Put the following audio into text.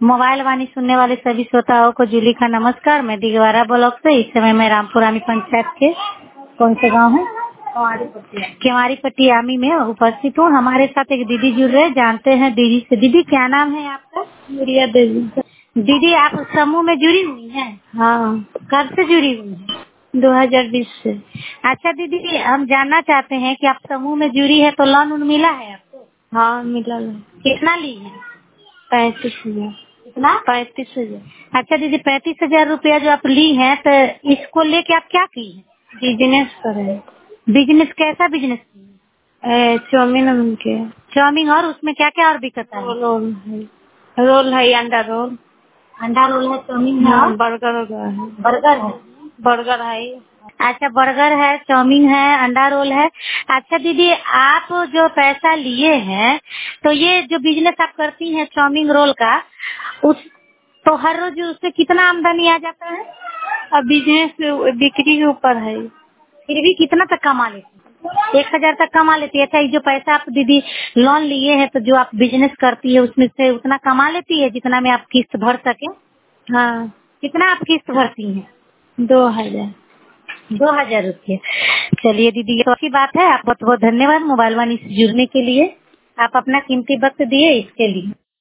Mobile वाणी सुनने वाले सभी श्रोताओं को जूली का नमस्कार। मैं दिगवारा ब्लॉक से इस समय मैं रामपुरानी पंचायत के कौन से गांव है केवारी पट्टी आमी में उपस्थित हूँ। हमारे साथ एक दीदी जुड़ रहे, जानते हैं दीदी से। दीदी क्या नाम है आपका? प्रिया देवी। दीदी आप समूह में जुड़ी हुई हैं? हाँ, कब से जुड़ी हुई हैं? 2020 से। अच्छा दीदी, हम जानना चाहते हैं कि आप समूह में जुड़ी है तो लोन मिला है आपको? हाँ, मिला है। कितना ली है? 35,000। कितना? 35,000। अच्छा दीदी, 35,000 रुपया जो आप ली हैं तो इसको लेके आप क्या की है? बिजनेस करे। बिजनेस? कैसा बिजनेस? चाउमीन उनके चाउमीन, और उसमें क्या क्या और बिकता है? रोल है, अंडा रोल। अंडा रोल है, चाउमीन है और बर्गर है। बर्गर है। बर्गर है। अच्छा, बर्गर है, चाउमीन है, अंडा रोल है। अच्छा दीदी, आप जो पैसा लिए हैं तो ये जो बिजनेस आप करती हैं चाउमीन रोल का, उस तो हर रोज उससे कितना आमदनी आ जाता है? अब बिजनेस बिक्री के ऊपर है। फिर भी कितना तक कमा लेती है? 1,000 तक कमा लेती है। अच्छा, ये जो पैसा आप दीदी लोन लिए हैं तो जो आप बिजनेस करती है उसमें से उतना कमा लेती है जितना में आप किस्त भर सके? हाँ, कितना आप किस्त भरती हैं? 2,000। 2,000 रुपये। चलिए दीदी, ये तो अच्छी बात है। आप बहुत बहुत धन्यवाद मोबाइल वाणी से जुड़ने के लिए। आप अपना कीमती वक्त दिए इसके लिए।